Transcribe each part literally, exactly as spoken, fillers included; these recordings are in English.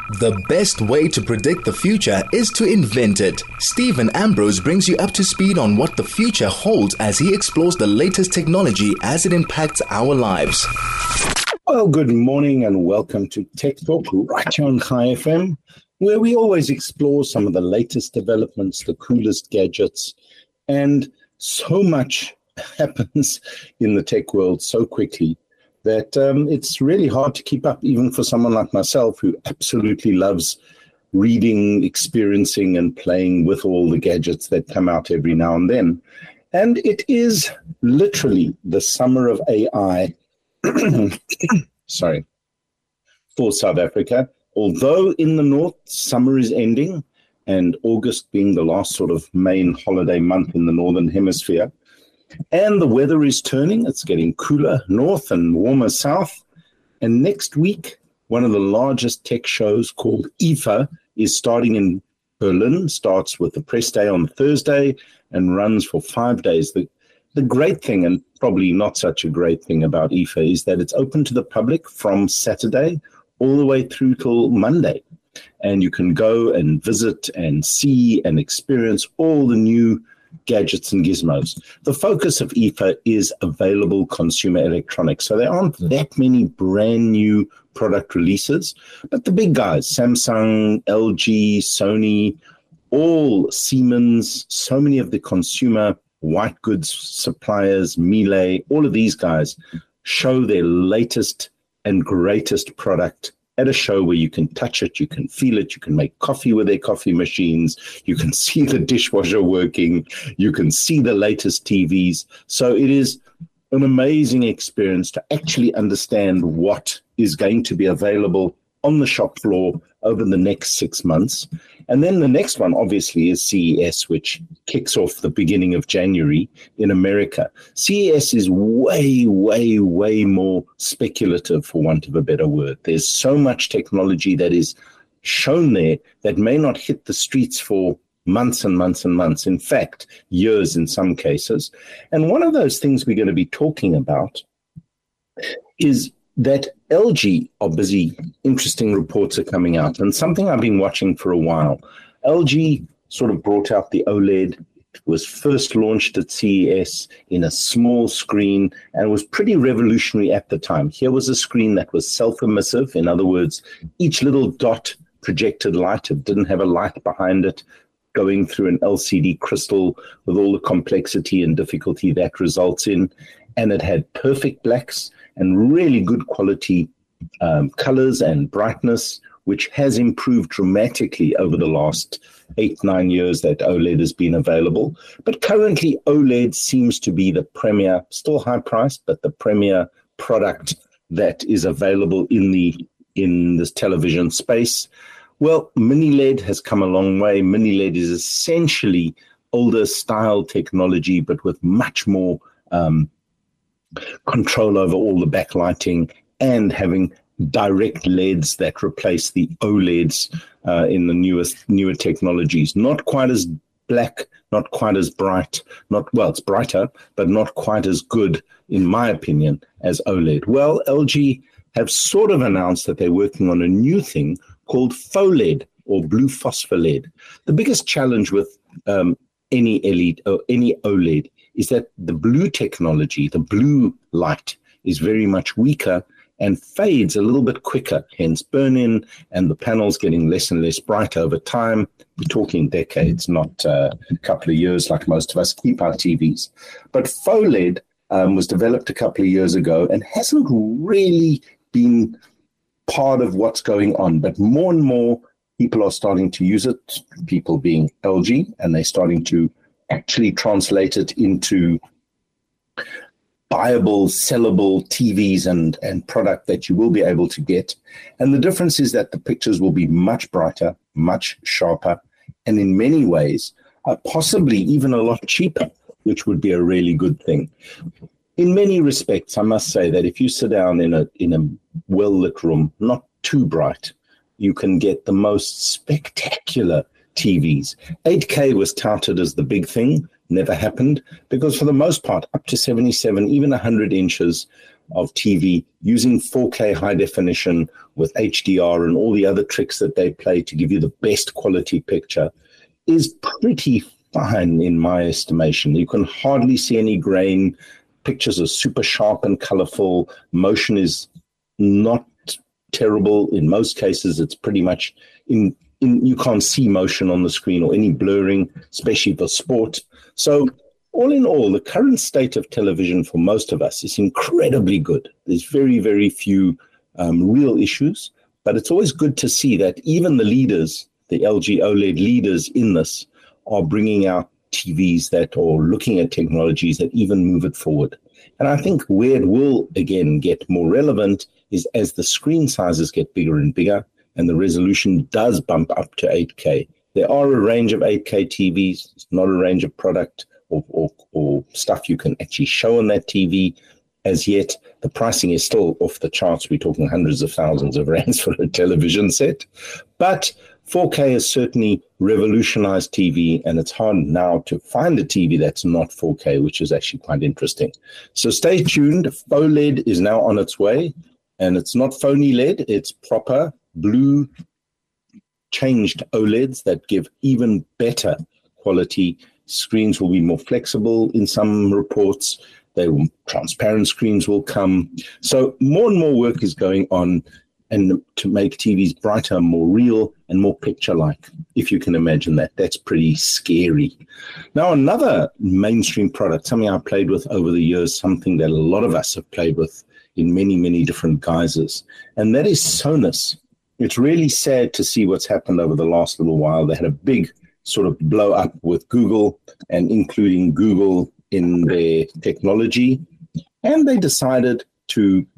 The best way to predict the future is to invent it. Stephen Ambrose brings you up to speed on what the future holds as he explores the latest technology as it impacts our lives. Well, good morning and welcome to Tech Talk right here on Chai F M, where we always explore some of the latest developments, the coolest gadgets, and so much happens in the tech world so quickly that um, it's really hard to keep up, even for someone like myself who absolutely loves reading, experiencing, and playing with all the gadgets that come out every now and then. And it is literally the summer of A I, sorry, for South Africa. Although in the north, summer is ending, and August being the last sort of main holiday month in the northern hemisphere, and the weather is turning. It's getting cooler north and warmer south. And next week, one of the largest tech shows called I F A is starting in Berlin, starts with the press day on Thursday and runs for five days. The, the great thing, and probably not such a great thing about I F A, is that it's open to the public from Saturday all the way through till Monday. And you can go and visit and see and experience all the new gadgets and gizmos. The focus of I F A is available consumer electronics. So there aren't that many brand new product releases, but the big guys, Samsung, L G, Sony, all Siemens, so many of the consumer white goods suppliers, Miele, all of these guys show their latest and greatest product at a show where you can touch it, you can feel it, you can make coffee with their coffee machines, you can see the dishwasher working, you can see the latest T Vs. So it is an amazing experience to actually understand what is going to be available on the shop floor over the next six months. And then the next one, obviously, is C E S, which kicks off the beginning of January in America. C E S is way, way, way more speculative, for want of a better word. There's so much technology that is shown there that may not hit the streets for months and months and months. In fact, years in some cases. And one of those things we're going to be talking about is that L G are busy, interesting reports are coming out, and something I've been watching for a while. L G sort of brought out the OLED. It was first launched at C E S in a small screen and was pretty revolutionary at the time. Here was a screen that was self-emissive. In other words, each little dot projected light. It didn't have a light behind it going through an L C D crystal with all the complexity and difficulty that results in. And it had perfect blacks and really good quality um, colors and brightness, which has improved dramatically over the last eight, nine years that OLED has been available. But currently, OLED seems to be the premier, still high priced, but the premier product that is available in the in this television space. Well, Mini L E D has come a long way. Mini L E D is essentially older style technology, but with much more um, control over all the backlighting and having direct L E Ds that replace the OLEDs uh, in the newest newer technologies. Not quite as black, not quite as bright, not well, it's brighter, but not quite as good, in my opinion, as OLED. Well, L G have sort of announced that they're working on a new thing called faux L E D or blue phosphor L E D. The biggest challenge with um, any L E D or any OLED is that the blue technology, the blue light, is very much weaker and fades a little bit quicker, hence burn-in, and the panels getting less and less bright over time. We're talking decades, not uh, a couple of years like most of us keep our T Vs. But faux L E D um, was developed a couple of years ago and hasn't really been part of what's going on. But more and more people are starting to use it, people being L G, and they're starting to actually translate it into buyable, sellable T Vs and, and product that you will be able to get. And the difference is that the pictures will be much brighter, much sharper, and in many ways, uh, possibly even a lot cheaper, which would be a really good thing. In many respects, I must say that if you sit down in a in a well-lit room, not too bright, you can get the most spectacular T Vs. eight K was touted as the big thing, never happened, because for the most part, up to seventy-seven, even one hundred inches, of T V using four K high definition with H D R and all the other tricks that they play to give you the best quality picture is pretty fine in my estimation. You can hardly see any grain. Pictures are super sharp and colorful. Motion is not terrible. In most cases, it's pretty much in, in you can't see motion on the screen or any blurring, especially for sport. So all in all, the current state of television for most of us is incredibly good. There's very, very few um, real issues, but it's always good to see that even the leaders, the L G OLED leaders in this, are bringing out T Vs that are looking at technologies that even move it forward. And I think where it will, again, get more relevant is as the screen sizes get bigger and bigger and the resolution does bump up to eight K. There are a range of eight K T Vs. It's not a range of product or, or, or stuff you can actually show on that T V as yet. The pricing is still off the charts. We're talking hundreds of thousands of rands for a television set. But four K has certainly revolutionized T V, and it's hard now to find a T V that's not four K, which is actually quite interesting. So stay tuned. Faux L E D is now on its way, and it's not phony L E D. It's proper blue changed OLEDs that give even better quality. Screens will be more flexible in some reports. They will, transparent screens will come. So more and more work is going on and to make T Vs brighter, more real, and more picture-like, if you can imagine that. That's pretty scary. Now, another mainstream product, something I played with over the years, something that a lot of us have played with in many, many different guises, and that is Sonos. It's really sad to see what's happened over the last little while. They had a big sort of blow up with Google and including Google in their technology, and they decided to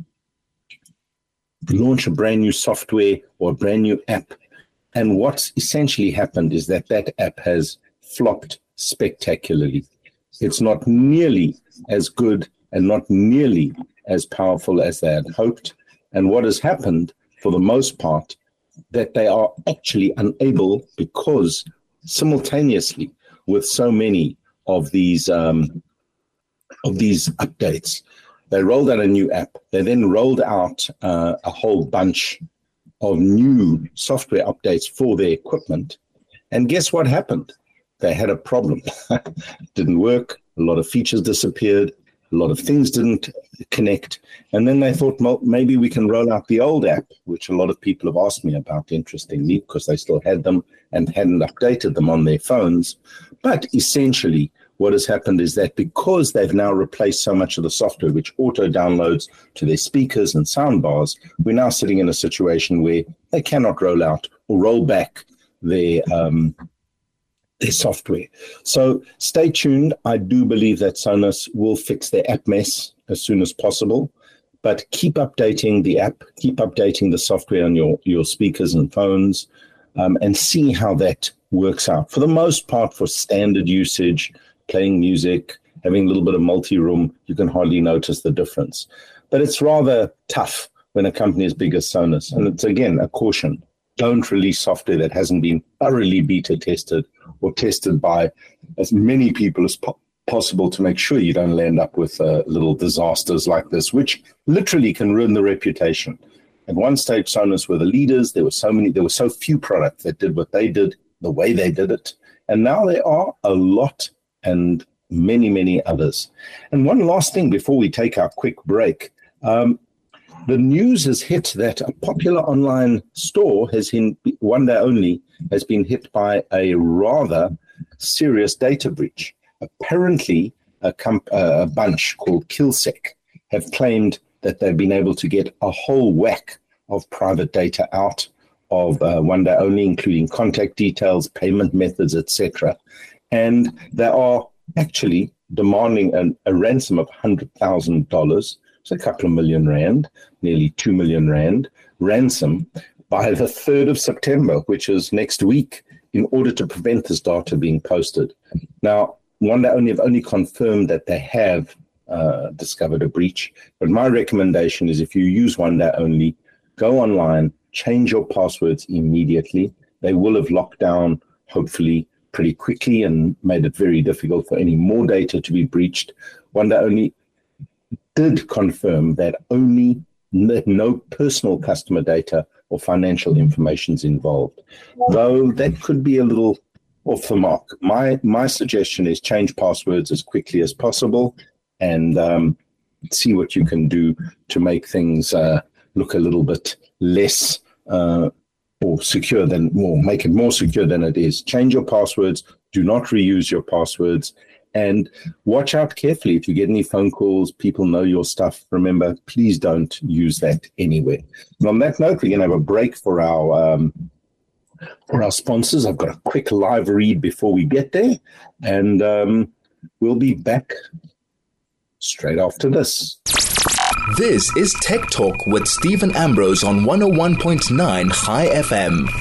launch a brand new software or a brand new app. And what's essentially happened is that that app has flopped spectacularly. It's not nearly as good and not nearly as powerful as they had hoped. And what has happened, for the most part, that they are actually unable, because simultaneously with so many of these um, of these updates, they rolled out a new app. They then rolled out uh, a whole bunch of new software updates for their equipment. And guess what happened? They had a problem. It didn't work. A lot of features disappeared. A lot of things didn't connect. And then they thought, well, maybe we can roll out the old app, which a lot of people have asked me about, interestingly, because they still had them and hadn't updated them on their phones. But essentially, what has happened is that because they've now replaced so much of the software, which auto-downloads to their speakers and soundbars, we're now sitting in a situation where they cannot roll out or roll back their um, their software. So stay tuned. I do believe that Sonos will fix their app mess as soon as possible, but keep updating the app, keep updating the software on your, your speakers and phones, um, and see how that works out. For the most part, for standard usage, playing music, having a little bit of multi-room, you can hardly notice the difference. But it's rather tough when a company as big as Sonos. And it's, again, a caution. Don't release software that hasn't been thoroughly beta tested or tested by as many people as po- possible to make sure you don't land up with uh, little disasters like this, which literally can ruin the reputation. At one stage, Sonos were the leaders. There were so many, there were so few products that did what they did, the way they did it. And now there are a lot and many, many others. And one last thing before we take our quick break. Um, the news has hit that a popular online store has in one day only has been hit by a rather serious data breach. Apparently, a, comp- a bunch called KillSec have claimed that they've been able to get a whole whack of private data out of uh, one day only, including contact details, payment methods, et cetera. And they are actually demanding an, a ransom of one hundred thousand dollars. It's a couple of million rand, nearly two million rand ransom by the third of September, which is next week, in order to prevent this data being posted. Now, one day only have only confirmed that they have uh, discovered a breach. But my recommendation is if you use one day only, go online, change your passwords immediately. They will have locked down, hopefully, pretty quickly and made it very difficult for any more data to be breached. One day only did confirm that only no personal customer data or financial information is involved, though that could be a little off the mark. My my suggestion is change passwords as quickly as possible and um, see what you can do to make things uh, look a little bit less uh, or secure than, or make it more secure than it is. Change your passwords. Do not reuse your passwords. And watch out carefully. If you get any phone calls, people know your stuff. Remember, please don't use that anywhere. And on that note, we're going to have a break for our um, for our sponsors. I've got a quick live read before we get there, and um, we'll be back straight after this. This is Tech Talk with Stephen Ambrose on one oh one point nine High F M.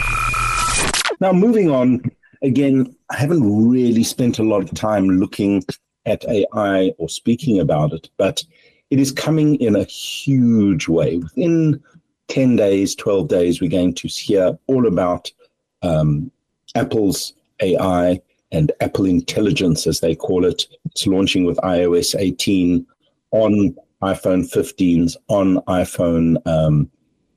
Now, moving on. Again, I haven't really spent a lot of time looking at A I or speaking about it, but it is coming in a huge way. Within ten days, twelve days, we're going to hear all about um, Apple's A I and Apple Intelligence, as they call it. It's launching with i O S eighteen on iPhone fifteens, on iPhone um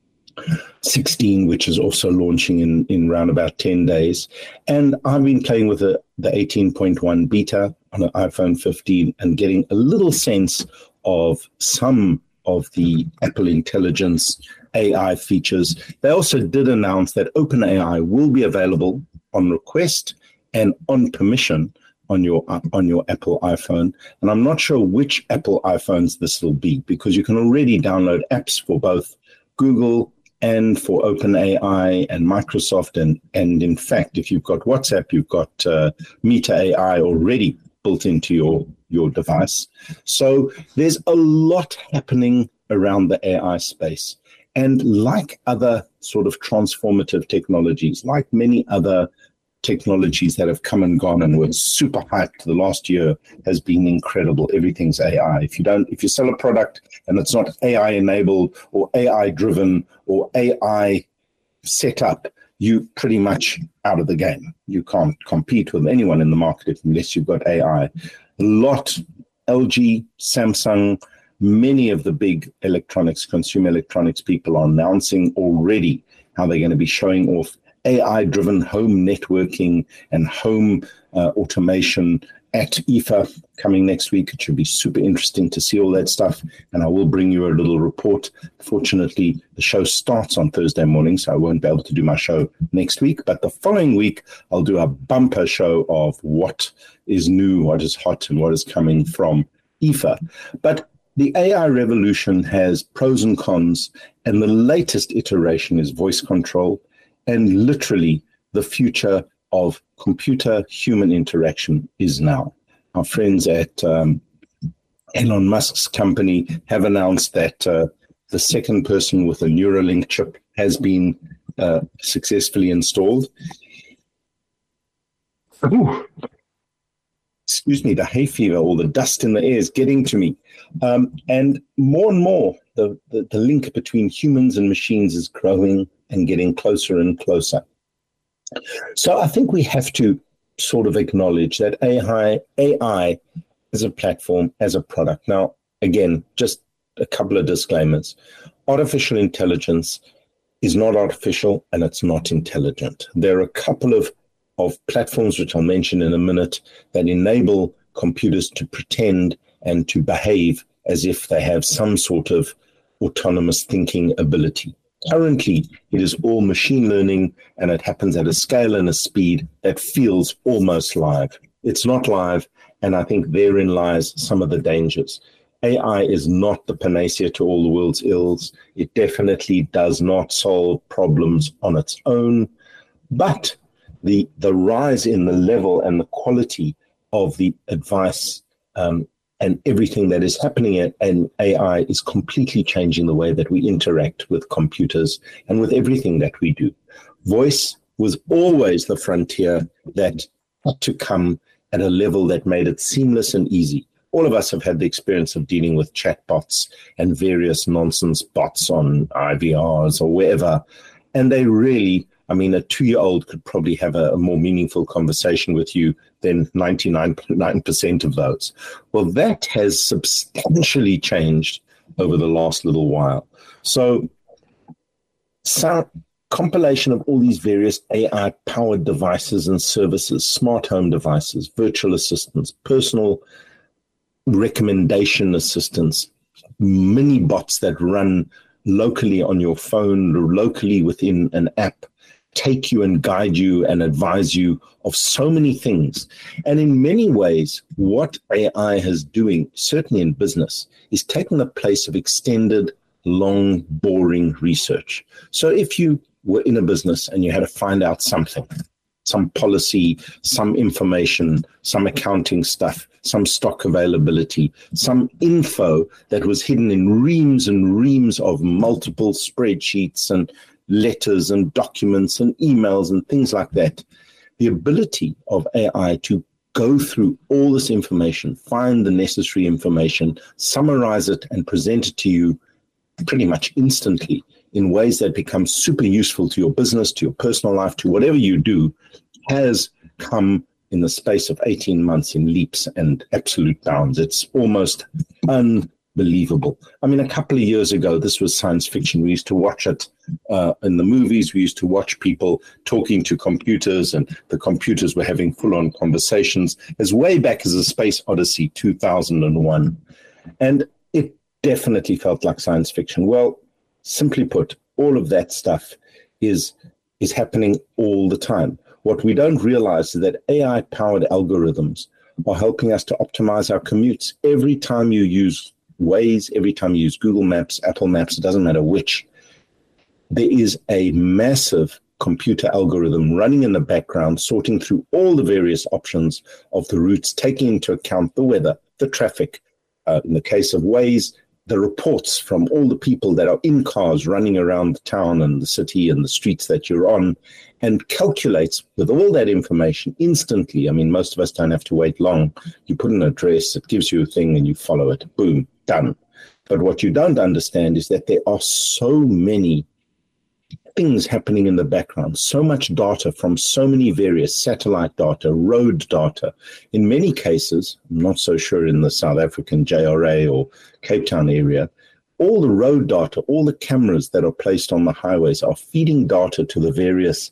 sixteen, which is also launching in, in around about ten days. And I've been playing with the, the eighteen point one beta on an iPhone fifteen and getting a little sense of some of the Apple Intelligence A I features. They also did announce that OpenAI will be available on request and on permission on your on your Apple iPhone. And I'm not sure which Apple iPhones this will be, because you can already download apps for both Google and for OpenAI and Microsoft. And, and in fact, if you've got WhatsApp, you've got uh, Meta A I already built into your, your device. So there's a lot happening around the A I space. And like other sort of transformative technologies, like many other technologies that have come and gone and were super hyped, the last year has been incredible. Everything's A I. If you don't, if you sell a product and it's not A I enabled or A I driven or A I set up, you pretty much out of the game. You can't compete with anyone in the market unless you've got A I. A lot, L G, Samsung, many of the big electronics, consumer electronics people are announcing already how they're going to be showing off A I-driven home networking and home uh, automation at I F A coming next week. It should be super interesting to see all that stuff, and I will bring you a little report. Fortunately, the show starts on Thursday morning, so I won't be able to do my show next week, but the following week, I'll do a bumper show of what is new, what is hot, and what is coming from I F A. But the A I revolution has pros and cons, and the latest iteration is voice control. And literally, the future of computer-human interaction is now. Our friends at um, Elon Musk's company have announced that uh, the second person with a Neuralink chip has been uh, successfully installed. Ooh. Excuse me, the hay fever or the dust in the air is getting to me. Um, and more and more, the, the, the link between humans and machines is growing and getting closer and closer. So I think we have to sort of acknowledge that A I, A I as a platform, as a product. Now, again, just a couple of disclaimers. Artificial intelligence is not artificial and it's not intelligent. There are a couple of, of platforms, which I'll mention in a minute, that enable computers to pretend and to behave as if they have some sort of autonomous thinking ability. Currently, it is all machine learning, and it happens at a scale and a speed that feels almost live. It's not live, and I think therein lies some of the dangers. A I is not the panacea to all the world's ills. It definitely does not solve problems on its own, but the the rise in the level and the quality of the advice um, and everything that is happening in, in A I is completely changing the way that we interact with computers and with everything that we do. Voice was always the frontier that had to come at a level that made it seamless and easy. All of us have had the experience of dealing with chatbots and various nonsense bots on I V Rs or wherever, and they really I mean, a two-year-old could probably have a, a more meaningful conversation with you than ninety-nine point nine percent of those. Well, that has substantially changed over the last little while. So, some compilation of all these various A I-powered devices and services, smart home devices, virtual assistants, personal recommendation assistants, mini bots that run locally on your phone or locally within an app, take you and guide you and advise you of so many things. And in many ways, what A I is doing, certainly in business, is taking the place of extended, long, boring research. So if you were in a business and you had to find out something, some policy, some information, some accounting stuff, some stock availability, some info that was hidden in reams and reams of multiple spreadsheets and letters and documents and emails and things like that, the ability of A I to go through all this information, find the necessary information, summarize it, and present it to you pretty much instantly in ways that become super useful to your business, to your personal life, to whatever you do, has come in the space of eighteen months in leaps and absolute bounds. It's almost unbelievable. I mean, a couple of years ago, this was science fiction. We used to watch it uh, in the movies. We used to watch people talking to computers, and the computers were having full-on conversations as way back as a Space Odyssey two thousand one. And it definitely felt like science fiction. Well, simply put, all of that stuff is is happening all the time. What we don't realize is that A I-powered algorithms are helping us to optimize our commutes. Every time you use Waze, every time you use Google Maps, Apple Maps, it doesn't matter which, there is a massive computer algorithm running in the background, sorting through all the various options of the routes, taking into account the weather, the traffic. Uh, in the case of Waze, the reports from all the people that are in cars running around the town and the city and the streets that you're on, and calculates with all that information instantly. I mean, most of us don't have to wait long. You put an address, it gives you a thing, and you follow it. Boom, done. But what you don't understand is that there are so many things happening in the background, so much data from so many various satellite data, road data. In many cases, I'm not so sure in the South African J R A or Cape Town area, all the road data, all the cameras that are placed on the highways are feeding data to the various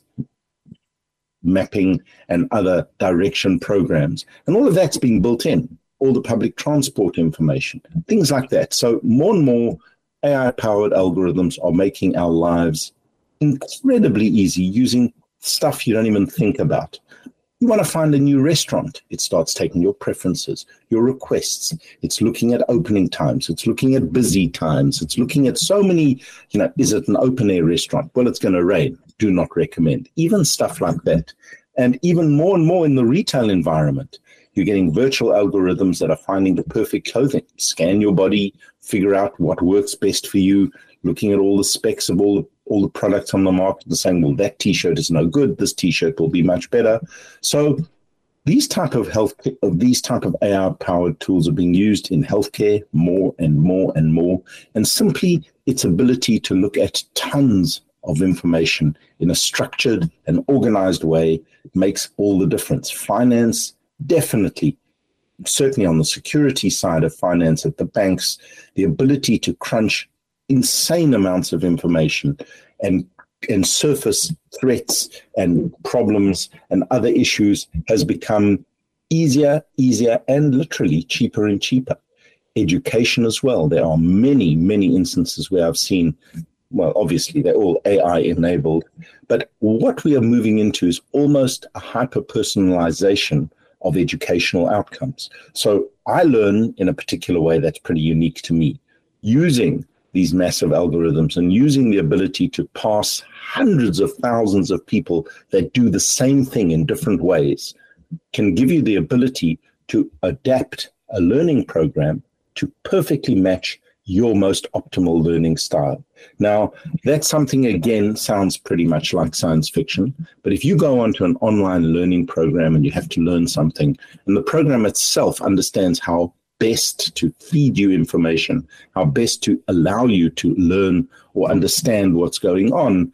mapping and other direction programs. And all of that's being built in, all the public transport information, things like that. So more and more A I-powered algorithms are making our lives incredibly easy using stuff you don't even think about. You want to find a new restaurant, it starts taking your preferences, your requests. It's looking at opening times. It's looking at busy times. It's looking at so many, you know, is it an open air restaurant? Well, it's going to rain. Do not recommend. Even stuff like that. And even more and more in the retail environment, you're getting virtual algorithms that are finding the perfect clothing. Scan your body, figure out what works best for you, looking at all the specs of all the all the products on the market and saying, well, that T-shirt is no good. This T-shirt will be much better. So these type of health, these type of A I-powered tools are being used in healthcare more and more and more. And simply its ability to look at tons of information in a structured and organized way makes all the difference. Finance, definitely, certainly on the security side of finance at the banks, the ability to crunch insane amounts of information and and surface threats and problems and other issues has become easier, easier, and literally cheaper and cheaper. Education as well. There are many, many instances where I've seen, well, obviously they're all A I enabled, but what we are moving into is almost a hyper-personalization of educational outcomes. So I learn in a particular way that's pretty unique to me, using these massive algorithms and using the ability to pass hundreds of thousands of people that do the same thing in different ways can give you the ability to adapt a learning program to perfectly match your most optimal learning style. Now, that's something, again, sounds pretty much like science fiction, but if you go onto an online learning program and you have to learn something, and the program itself understands how best to feed you information, how best to allow you to learn or understand what's going on,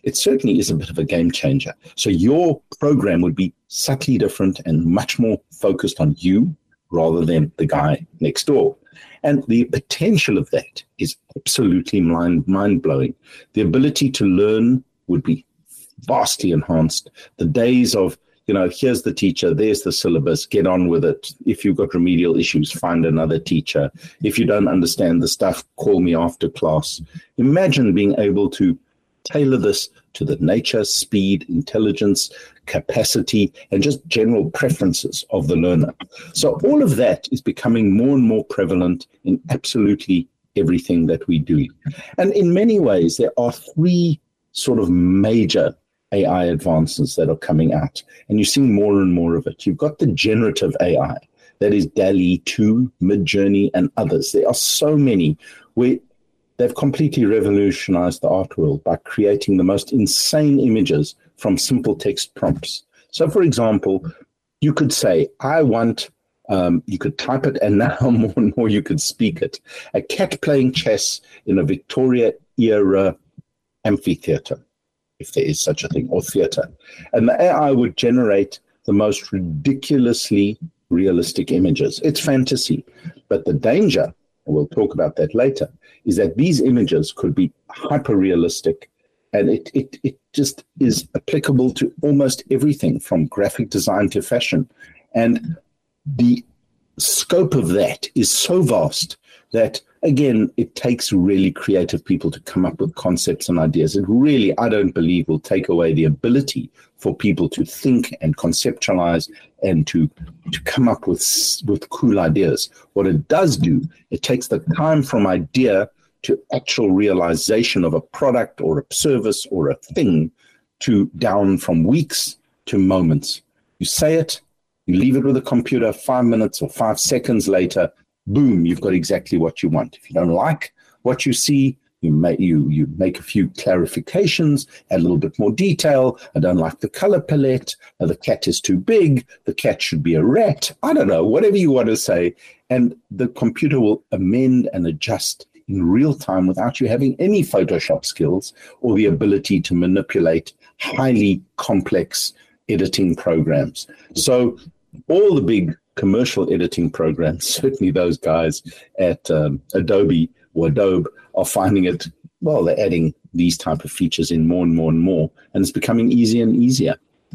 it certainly is a bit of a game changer. So your program would be subtly different and much more focused on you rather than the guy next door. And the potential of that is absolutely mind, mind-blowing. The ability to learn would be vastly enhanced. The days of, you know, here's the teacher, there's the syllabus, get on with it. If you've got remedial issues, find another teacher. If you don't understand the stuff, call me after class. Imagine being able to tailor this to the nature, speed, intelligence, capacity, and just general preferences of the learner. So all of that is becoming more and more prevalent in absolutely everything that we do. And in many ways, there are three sort of major A I advances that are coming out, and you're seeing more and more of it. You've got the generative A I, that is DALL-E two, Midjourney, and others. There are so many where they've completely revolutionized the art world by creating the most insane images from simple text prompts. So, for example, you could say, I want, um, you could type it, and now more and more you could speak it. A cat playing chess in a Victoria-era amphitheater, if there is such a thing, or theater. And the A I would generate the most ridiculously realistic images. It's fantasy. But the danger, and we'll talk about that later, is that these images could be hyper-realistic, and it, it, it just is applicable to almost everything from graphic design to fashion. And the scope of that is so vast that, again, it takes really creative people to come up with concepts and ideas. It really, I don't believe, will take away the ability for people to think and conceptualize and to, to come up with, with cool ideas. What it does do, it takes the time from idea to actual realization of a product or a service or a thing to down from weeks to moments. You say it, you leave it with a computer, five minutes or five seconds later, boom, you've got exactly what you want. If you don't like what you see, you make, you, you make a few clarifications, add a little bit more detail. I don't like the color palette. The cat is too big. The cat should be a rat. I don't know, whatever you want to say. And the computer will amend and adjust in real time without you having any Photoshop skills or the ability to manipulate highly complex editing programs. So all the big commercial editing programs, certainly those guys at um, Adobe or Adobe are finding it, well, they're adding these type of features in more and more and more, and it's becoming easier and easier.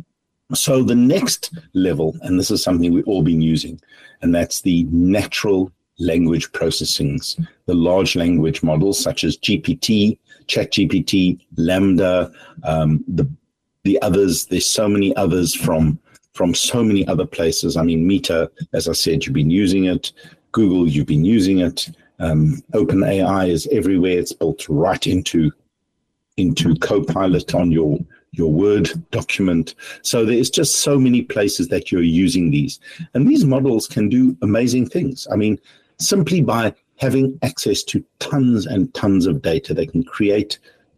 So the next level, and this is something we've all been using, and that's the natural language processings, the large language models such as G P T, ChatGPT, Lambda, um, the the others. There's so many others from from so many other places. I mean, Meta, as I said, you've been using it. Google, you've been using it. Um, OpenAI is everywhere. It's built right into into Copilot on your your Word document. So there's just so many places that you're using these. And these models can do amazing things. I mean, simply by having access to tons and tons of data, they can create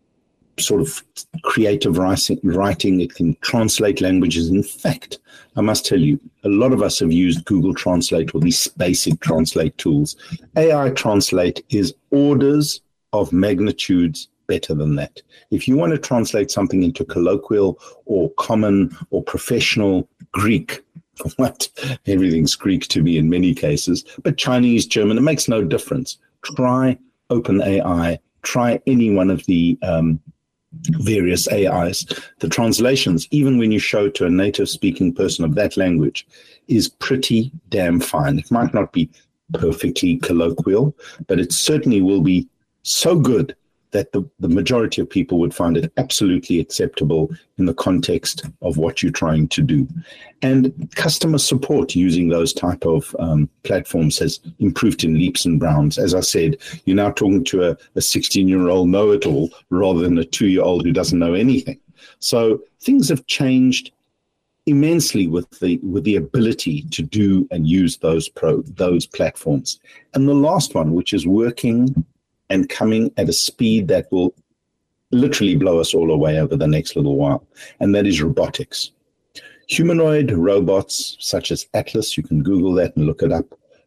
sort of creative writing, writing. It can translate languages. In fact, I must tell you, a lot of us have used Google Translate or these basic translate tools. A I Translate is orders of magnitudes better than that. If you want to translate something into colloquial or common or professional Greek, what everything's Greek to me in many cases, but Chinese, German, it makes no difference. Try OpenAI, try any one of the um, various A Is. The translations, even when you show to a native speaking person of that language, is pretty damn fine. It might not be perfectly colloquial, but it certainly will be so good that the, the majority of people would find it absolutely acceptable in the context of what you're trying to do. And customer support using those type of um, platforms has improved in leaps and bounds. As I said, you're now talking to a, a sixteen-year-old know-it-all rather than a two-year-old who doesn't know anything. So things have changed immensely with the with the ability to do and use those pro those platforms. And the last one, which is working and coming at a speed that will literally blow us all away over the next little while, and that is robotics. Humanoid robots such as Atlas, you can Google that and look it up,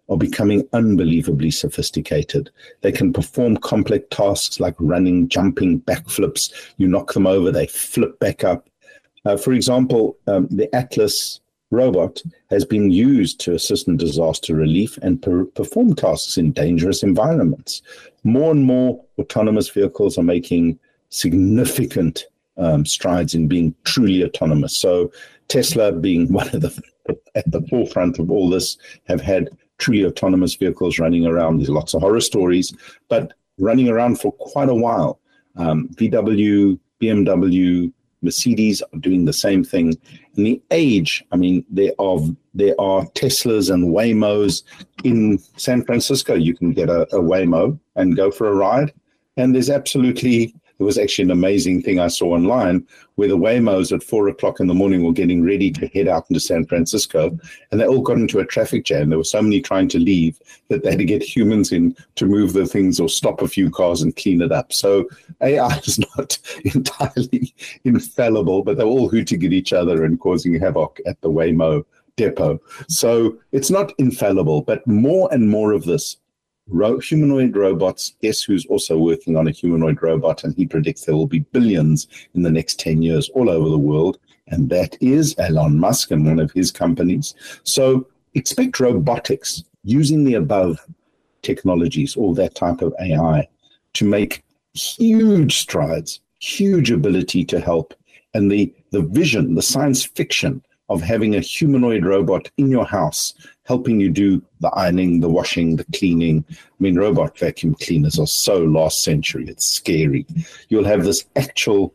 are becoming unbelievably sophisticated. They can perform complex tasks like running, jumping, backflips. You knock them over, they flip back up. Uh, for example, um, the Atlas robot has been used to assist in disaster relief and per- perform tasks in dangerous environments. More and more autonomous vehicles are making significant um, strides in being truly autonomous. So Tesla, being one of the at the forefront of all this, have had truly autonomous vehicles running around. There's lots of horror stories, but running around for quite a while. Um, V W, B M W, Mercedes are doing the same thing. In the age, I mean, there are there are Teslas and Waymos in San Francisco. You can get a, a Waymo and go for a ride. And there's absolutely, there was actually an amazing thing I saw online where the Waymos at four o'clock in the morning were getting ready to head out into San Francisco, and they all got into a traffic jam. There were so many trying to leave that they had to get humans in to move the things or stop a few cars and clean it up. So A I is not entirely infallible, but they're all hooting at each other and causing havoc at the Waymo depot. So it's not infallible, but more and more of this. Ro- humanoid robots, guess who's also working on a humanoid robot, and he predicts there will be billions in the next ten years all over the world, and that is Elon Musk and one of his companies. So expect robotics using the above technologies, all that type of A I, to make huge strides, huge ability to help. And the, the vision, the science fiction of having a humanoid robot in your house helping you do the ironing, the washing, the cleaning. I mean, robot vacuum cleaners are so last century. It's scary. You'll have this actual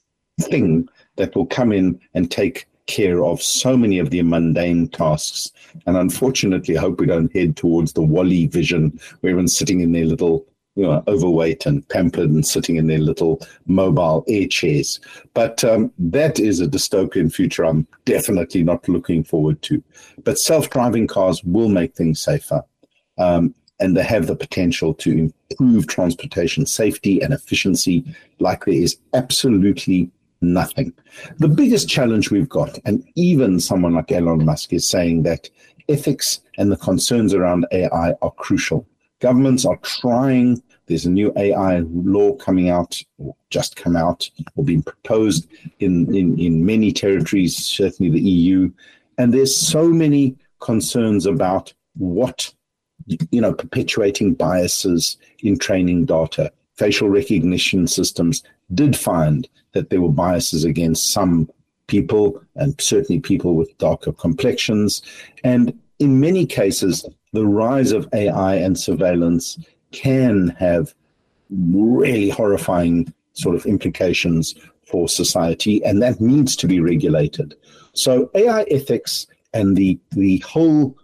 thing that will come in and take care of so many of the mundane tasks. And unfortunately, I hope we don't head towards the WALL-E vision where everyone's sitting in their little, you know, overweight and pampered and sitting in their little mobile air chairs. But um, that is a dystopian future I'm definitely not looking forward to. But self-driving cars will make things safer. Um, and they have the potential to improve transportation safety and efficiency like there is absolutely nothing. The biggest challenge we've got, and even someone like Elon Musk is saying that ethics and the concerns around A I are crucial. Governments are trying. There's a new A I law coming out, or just come out, or being proposed in, in, in many territories, certainly the E U. And there's so many concerns about what, you know, perpetuating biases in training data. Facial recognition systems did find that there were biases against some people, and certainly people with darker complexions. And in many cases, the rise of A I and surveillance can have really horrifying sort of implications for society, and that needs to be regulated. So A I ethics and the the whole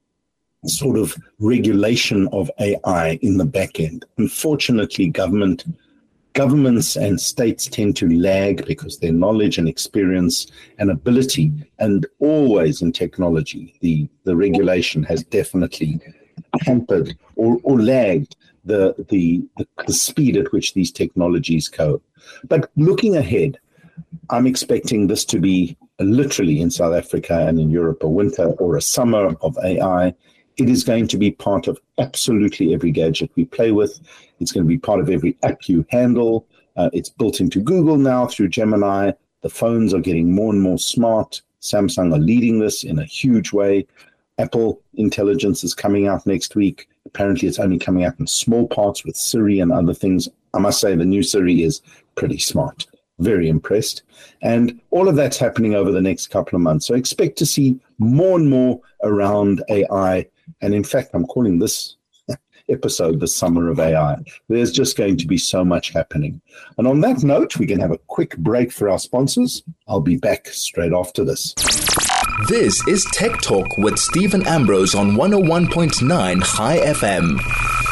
sort of regulation of A I in the back end. Unfortunately, government governments and states tend to lag because their knowledge and experience and ability, and always in technology, the, the regulation has definitely hampered or, or lagged the, the, the, the speed at which these technologies go. But looking ahead, I'm expecting this to be literally in South Africa and in Europe a winter or a summer of A I. It is going to be part of absolutely every gadget we play with. It's going to be part of every app you handle. Uh, it's built into Google now through Gemini. The phones are getting more and more smart. Samsung are leading this in a huge way. Apple Intelligence is coming out next week. Apparently, it's only coming out in small parts with Siri and other things. I must say the new Siri is pretty smart. Very impressed. And all of that's happening over the next couple of months. So expect to see more and more around A I. And in fact, I'm calling this episode the Summer of A I. There's just going to be so much happening. And on that note, we can have a quick break for our sponsors. I'll be back straight after this. This is Tech Talk with Stephen Ambrose on one oh one point nine High F M.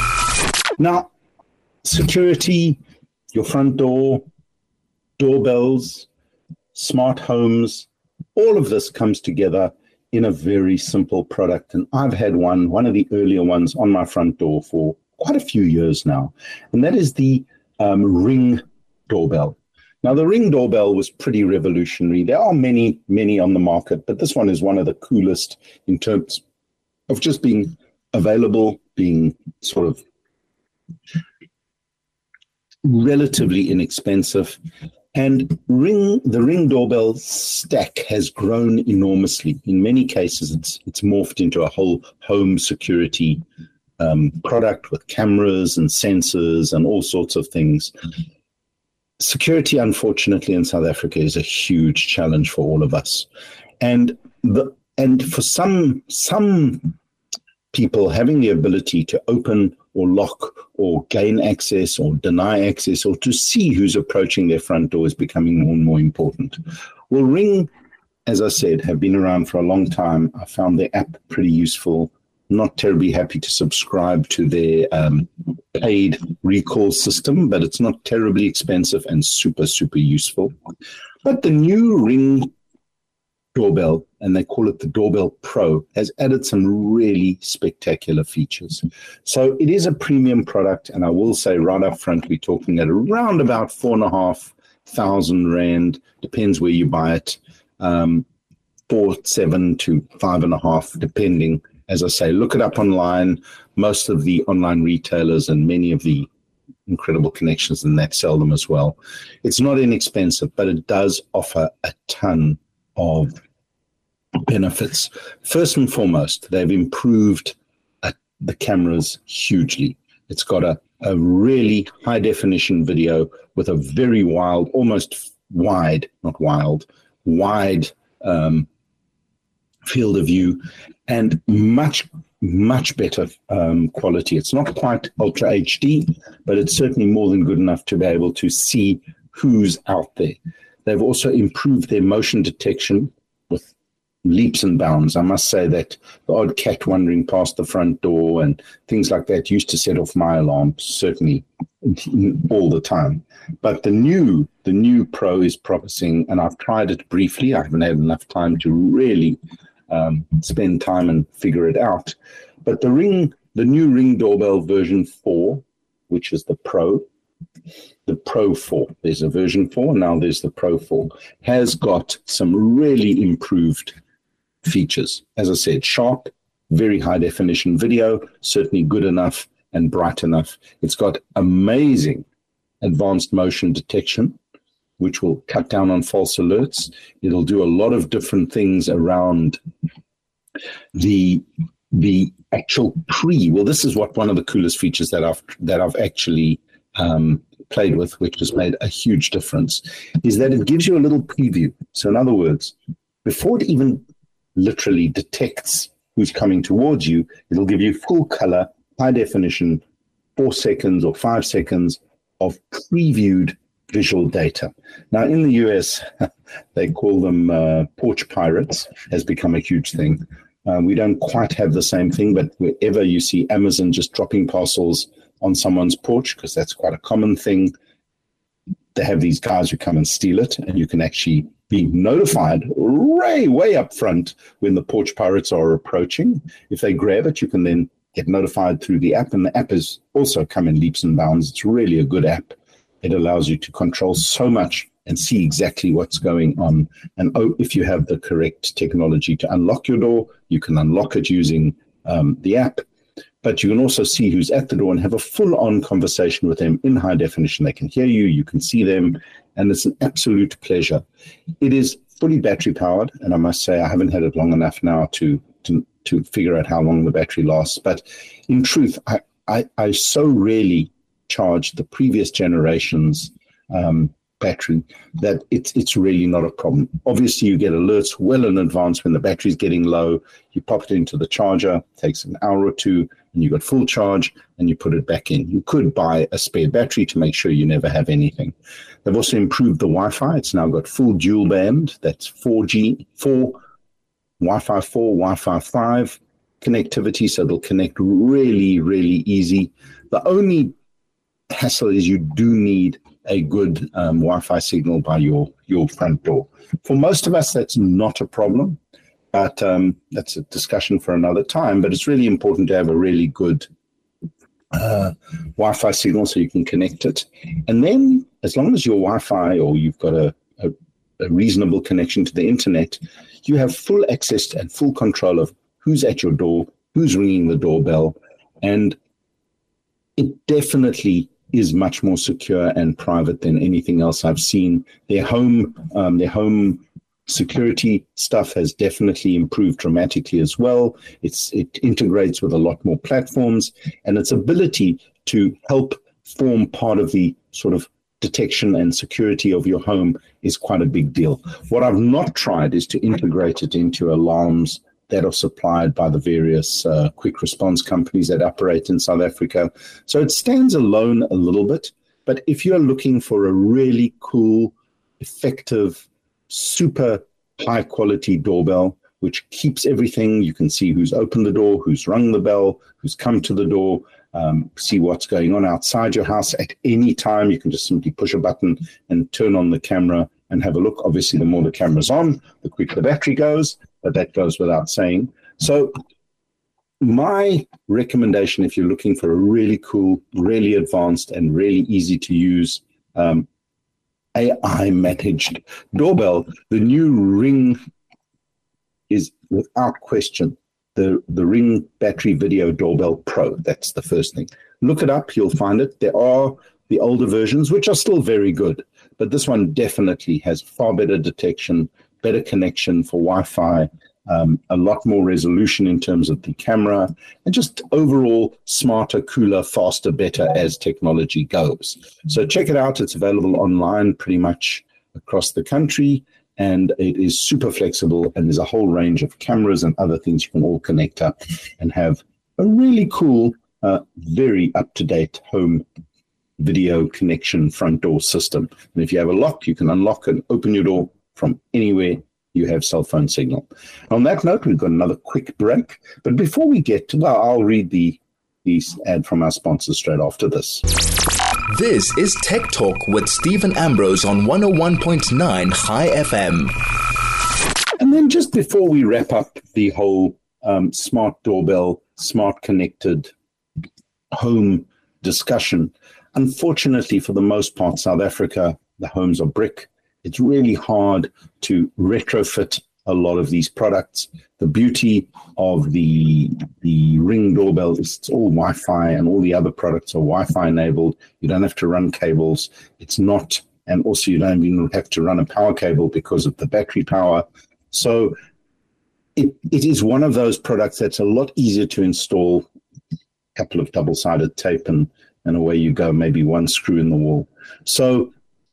Now, security, your front door, doorbells, smart homes, all of this comes together in a very simple product. And I've had one, one of the earlier ones on my front door for quite a few years now. And that is the um, Ring doorbell. Now, the Ring doorbell was pretty revolutionary. There are many, many on the market, but this one is one of the coolest in terms of just being available, being sort of relatively inexpensive. And Ring, the Ring doorbell stack has grown enormously. In many cases, it's it's morphed into a whole home security um, product with cameras and sensors and all sorts of things. Security, unfortunately, in South Africa is a huge challenge for all of us. And the and for some some people, having the ability to open or lock or gain access or deny access or to see who's approaching their front door is becoming more and more important. Well, Ring, as I said, have been around for a long time. I found their app pretty useful. Not terribly happy to subscribe to their um, paid recall system, but it's not terribly expensive and super, super useful. But the new Ring doorbell, and they call it the Doorbell Pro, has added some really spectacular features. So it is a premium product, and I will say right up front, we're talking at around about four and a half thousand rand, depends where you buy it, um, four, seven to five and a half, depending. As I say, look it up online. Most of the online retailers and many of the incredible connections in that sell them as well. It's not inexpensive, but it does offer a ton of benefits. First and foremost, they've improved uh, the cameras hugely. It's got a, a really high definition video with a very wild, almost wide, not wild, wide um, field of view and much, much better um, quality. It's not quite Ultra H D, but it's certainly more than good enough to be able to see who's out there. They've also improved their motion detection with leaps and bounds. I must say that the odd cat wandering past the front door and things like that used to set off my alarm, certainly all the time. But the new, the new Pro is promising, and I've tried it briefly. I haven't had enough time to really um, spend time and figure it out. But the Ring, the new Ring doorbell version four, which is the Pro, the Pro four, there's a version four, now there's the Pro four, has got some really improved features. As I said, sharp, very high definition video, certainly good enough and bright enough. It's got amazing advanced motion detection, which will cut down on false alerts. It'll do a lot of different things around the the actual pre. Well, this is what one of the coolest features that I've that I've actually um, played with, which has made a huge difference, is that it gives you a little preview. So in other words, before it even literally detects who's coming towards you, it'll give you full color, high definition, four seconds or five seconds of previewed visual data. Now, in the U S, they call them uh, porch pirates, has become a huge thing. Uh, we don't quite have the same thing, but wherever you see Amazon just dropping parcels on someone's porch, because that's quite a common thing, they have these guys who come and steal it, and you can actually be notified way, way up front when the porch pirates are approaching. If they grab it, you can then get notified through the app, and the app has also come in leaps and bounds. It's really a good app. It allows you to control so much and see exactly what's going on. And oh, if you have the correct technology to unlock your door, you can unlock it using um, the app. But you can also see who's at the door and have a full-on conversation with them in high definition. They can hear you, you can see them, and it's an absolute pleasure. It is fully battery-powered, and I must say I haven't had it long enough now to to, to figure out how long the battery lasts. But in truth, I, I, I so rarely charge the previous generation's um, battery that it's it's really not a problem. Obviously, you get alerts well in advance when the battery's getting low. You pop it into the charger, takes an hour or two, and you got full charge, and you put it back in. You could buy a spare battery to make sure you never have anything. They've also improved the Wi-Fi. It's now got full dual band. That's four G, four Wi-Fi four, Wi-Fi five connectivity, so it'll connect really, really easy. The only hassle is you do need a good um, Wi-Fi signal by your, your front door. For most of us, that's not a problem, but um, that's a discussion for another time. But it's really important to have a really good uh, Wi-Fi signal so you can connect it. And then as long as your Wi-Fi or you've got a, a, a reasonable connection to the internet, you have full access and full control of who's at your door, who's ringing the doorbell. And it definitely is much more secure and private than anything else I've seen. Their home, um, their home security stuff has definitely improved dramatically as well. It's it integrates with a lot more platforms, and its ability to help form part of the sort of detection and security of your home is quite a big deal. What I've not tried is to integrate it into alarms that are supplied by the various uh, quick response companies that operate in South Africa. So it stands alone a little bit. But if you're looking for a really cool, effective, super high quality doorbell, which keeps everything, you can see who's opened the door, who's rung the bell, who's come to the door, um, see what's going on outside your house at any time. You can just simply push a button and turn on the camera and have a look. Obviously, the more the camera's on, the quicker the battery goes, but that goes without saying. So my recommendation, if you're looking for a really cool, really advanced, and really easy to use um, A I-managed doorbell, the new Ring is without question the, the Ring Battery Video Doorbell Pro. That's the first thing. Look it up, you'll find it. There are the older versions, which are still very good, but this one definitely has far better detection, better connection for Wi-Fi, um, a lot more resolution in terms of the camera, and just overall smarter, cooler, faster, better as technology goes. So check it out. It's available online pretty much across the country, and it is super flexible, and there's a whole range of cameras and other things you can all connect up and have a really cool, uh, very up-to-date home video connection front door system. And if you have a lock, you can unlock and open your door from anywhere you have cell phone signal. On that note, we've got another quick break. But before we get to, well, I'll read the, the ad from our sponsors straight after this. This is Tech Talk with Stephen Ambrose on one oh one point nine High F M. And then just before we wrap up the whole um, smart doorbell, smart connected home discussion, unfortunately, for the most part, South Africa, the homes are brick. It's really hard to retrofit a lot of these products. The beauty of the the Ring doorbell is it's all Wi-Fi, and all the other products are Wi-Fi enabled. You don't have to run cables. It's not, and also you don't even have to run a power cable because of the battery power. So it it is one of those products that's a lot easier to install. A couple of double-sided tape and and away you go, maybe one screw in the wall. So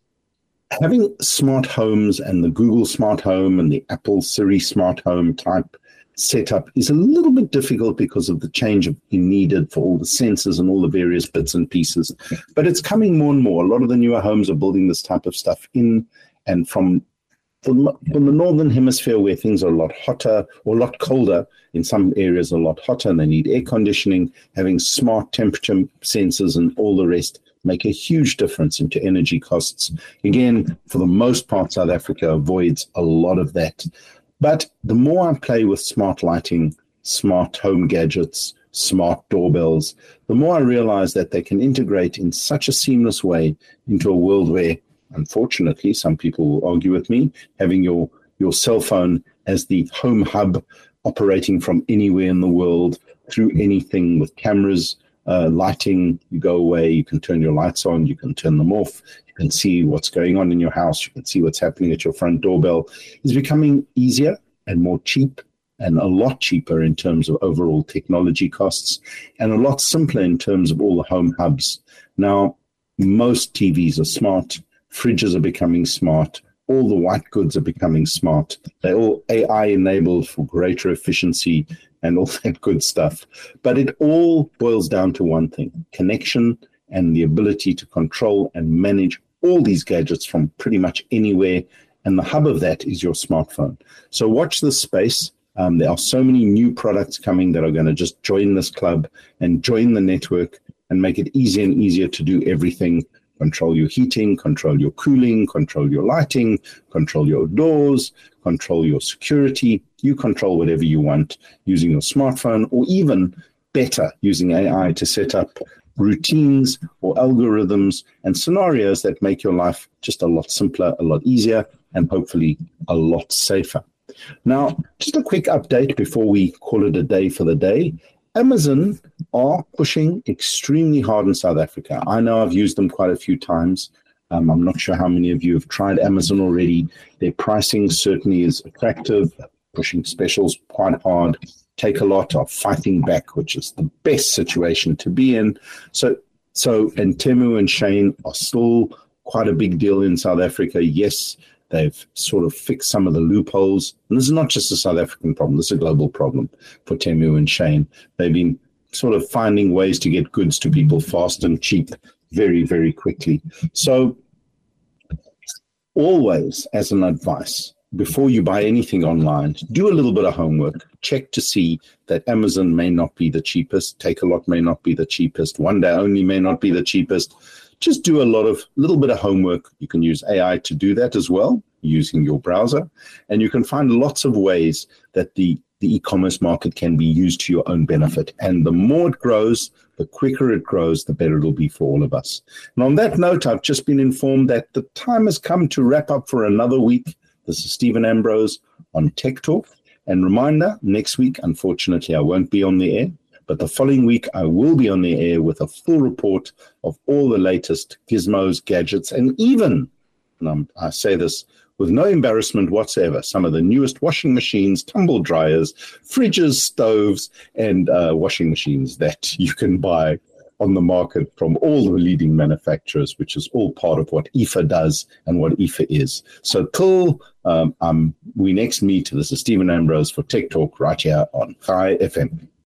having smart homes and the Google Smart Home and the Apple Siri Smart Home type setup is a little bit difficult because of the change of being needed for all the sensors and all the various bits and pieces. But it's coming more and more. A lot of the newer homes are building this type of stuff in, and from From, from the northern hemisphere, where things are a lot hotter or a lot colder, in some areas a lot hotter, and they need air conditioning, having smart temperature sensors and all the rest make a huge difference into energy costs. Again, for the most part, South Africa avoids a lot of that. But the more I play with smart lighting, smart home gadgets, smart doorbells, the more I realize that they can integrate in such a seamless way into a world where, unfortunately, some people will argue with me, having your, your cell phone as the home hub operating from anywhere in the world through anything with cameras, uh, lighting, you go away, you can turn your lights on, you can turn them off, you can see what's going on in your house, you can see what's happening at your front doorbell, is becoming easier and more cheap, and a lot cheaper in terms of overall technology costs, and a lot simpler in terms of all the home hubs. Now, most T Vs are smart. Fridges are becoming smart. All the white goods are becoming smart. They're all A I-enabled for greater efficiency and all that good stuff. But it all boils down to one thing: connection and the ability to control and manage all these gadgets from pretty much anywhere. And the hub of that is your smartphone. So watch this space. Um, there are so many new products coming that are going to just join this club and join the network and make it easier and easier to do everything. Control your heating, control your cooling, control your lighting, control your doors, control your security. You control whatever you want using your smartphone, or even better, using A I to set up routines or algorithms and scenarios that make your life just a lot simpler, a lot easier, and hopefully a lot safer. Now, just a quick update before we call it a day for the day. Amazon are pushing extremely hard in South Africa. I know I've used them quite a few times. Um, I'm not sure how many of you have tried Amazon already. Their pricing certainly is attractive, pushing specials quite hard. Take a lot of fighting back, which is the best situation to be in. So, so and Temu and Shein are still quite a big deal in South Africa. Yes, they've sort of fixed some of the loopholes. And this is not just a South African problem. This is a global problem for Temu and Shein. They've been sort of finding ways to get goods to people fast and cheap very, very quickly. So always, as an advice, before you buy anything online, do a little bit of homework. Check to see that Amazon may not be the cheapest. Takealot may not be the cheapest. One Day Only may not be the cheapest. Just do a lot of, little bit of homework. You can use A I to do that as well, using your browser. And you can find lots of ways that the, the e-commerce market can be used to your own benefit. And the more it grows, the quicker it grows, the better it'll be for all of us. And on that note, I've just been informed that the time has come to wrap up for another week. This is Stephen Ambrose on Tech Talk. And reminder, next week, unfortunately, I won't be on the air. But the following week, I will be on the air with a full report of all the latest gizmos, gadgets, and even, and I'm, I say this with no embarrassment whatsoever, some of the newest washing machines, tumble dryers, fridges, stoves, and uh, washing machines that you can buy on the market from all the leading manufacturers, which is all part of what I F A does and what I F A is. So till um, um, we next meet, this is Stephen Ambrose for Tech Talk right here on Chai F M.